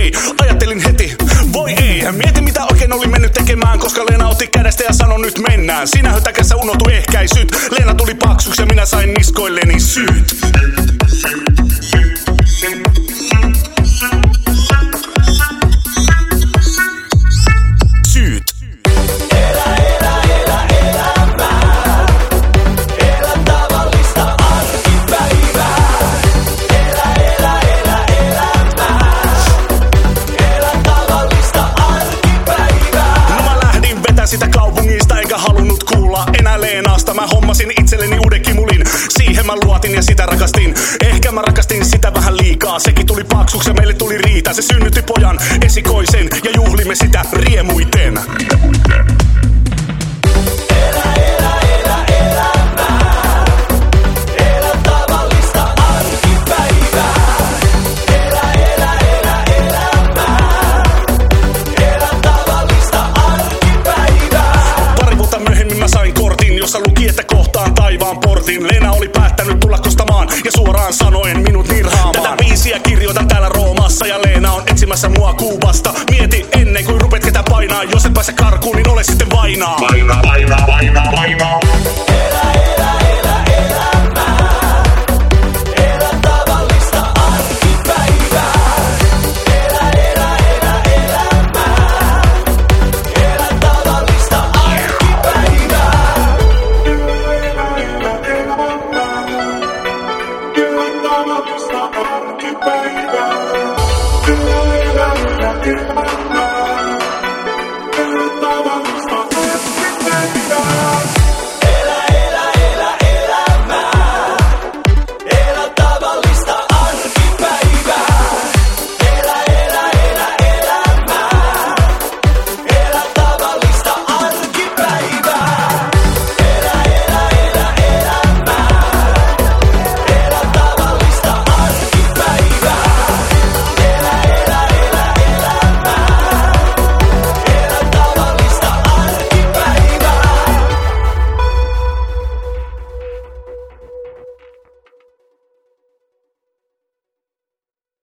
ei. Ajattelin heti, voi ei. Mietin mitä oikein oli mennyt tekemään, koska Leena otti kädestä ja sanoi nyt mennään. Siinä hötäkässä unohtui ehkäisyt. Leena tuli paksuksi ja minä sain niskoilleni syyt. Sitä kaupungista enkä halunnut kuulla enää Leenasta. Mä hommasin itselleni uuden kimulin. Siihen mä luotin ja sitä rakastin. Ehkä mä rakastin sitä vähän liikaa. Sekin tuli paksuksi ja meille tuli riita. Se synnytti pojan esikoisen ja juhlimme sitä riemuiten. Jossa luki, että kohtaan taivaan portin. Leena oli päättänyt tulla kostamaan ja suoraan sanoen minut nirhaamaan. Tätä biisiä kirjoitan täällä Roomassa ja Leena on etsimässä mua Kuubasta. Mieti ennen kuin rupet ketä painaa. Jos et pääse karkuun, niin ole sitten vainaa. Vainaa. Stop,